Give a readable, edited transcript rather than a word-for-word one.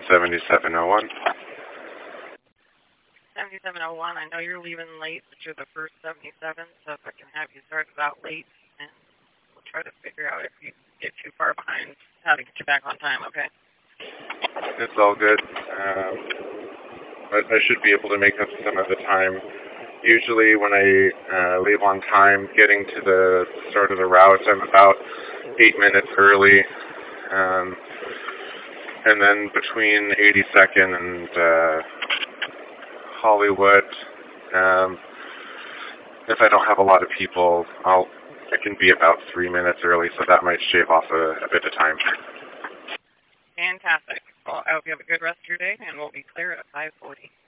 7701. 7701, I know you're leaving late, but you're the first 77, so if I can have you start about late, and we'll try to figure out if you get too far behind how to get you back on time, okay? It's all good. I should be able to make up some of the time. Usually when I leave on time, getting to the start of the route, I'm about 8 minutes early. And then between 82nd and Hollywood, if I don't have a lot of people, I can be about 3 minutes early, so that might shave off a bit of time. Fantastic. Well, I hope you have a good rest of your day, and we'll be clear at 5:40.